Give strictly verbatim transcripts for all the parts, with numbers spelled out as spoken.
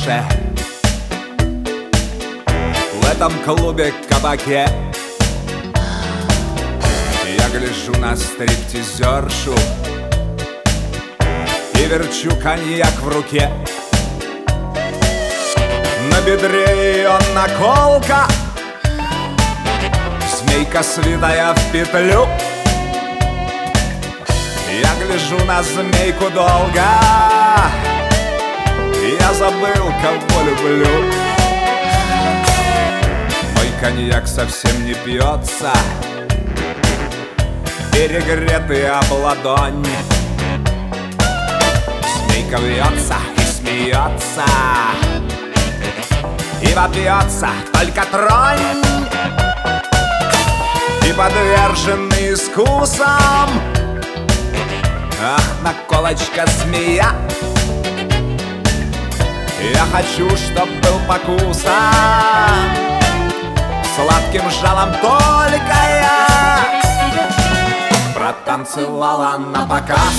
душе. В этом клубе-кабаке я гляжу на стриптизершу и верчу коньяк в руке. На бедре ее наколка, змейка свитая в петлю. Я гляжу на змейку долго, я забыл, кого люблю. Мой коньяк совсем не пьется, перегретый об ладонь. Змейка вьется и смеется, и вопьется только тронь. И подверженный искусам, ах, наколочка змея. Я хочу, чтоб был покусан сладким жалом только я. Протанцевала на показ,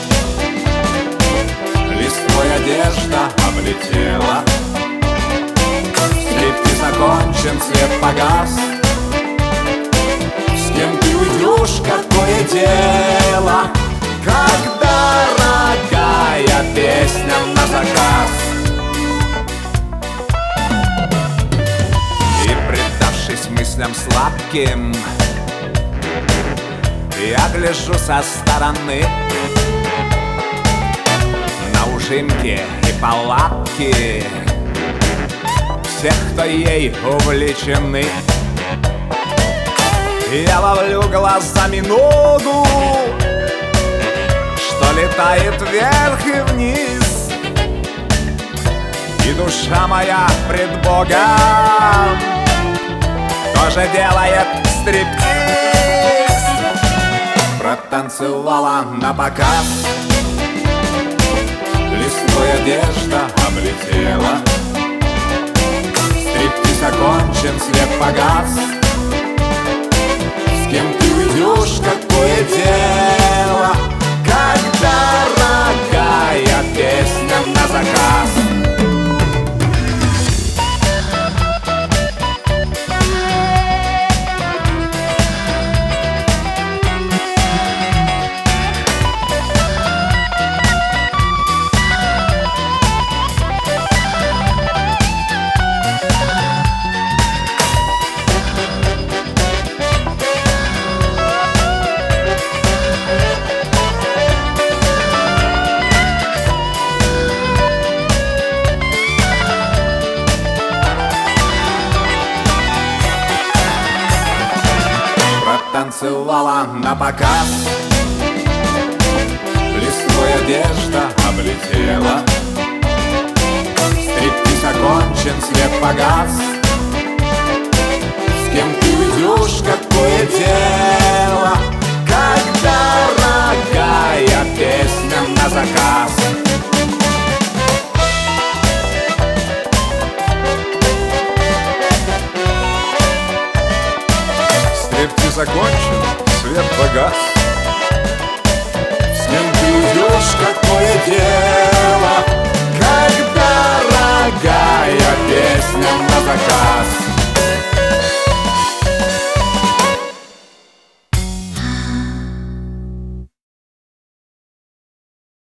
листвой одежда облетела. Стриптиз окончен, свет погас. С кем ты уйдешь, какое дело, когда дорогая песня на заказ. И, предавшись мыслям сладким, я гляжу со стороны на ужимки и палатки всех, кто ей увлечены. Я ловлю глазами ногу, что летает вверх и вниз, и душа моя пред Богом тоже делает стриптиз. Протанцевала на показ, листвой одежда облетела. Стриптиз окончен, свет погас. С кем ты уйдешь, какое дело, когда дорогая песня на заказ. Танцевала на показ, листвой одежда облетела. Стриптиз окончен, свет погас. С кем ты уйдешь, какое дело, когда дорогая песня на заказ. Стриптиз окончен, свет погас. С кем ты уйдешь, какое дело,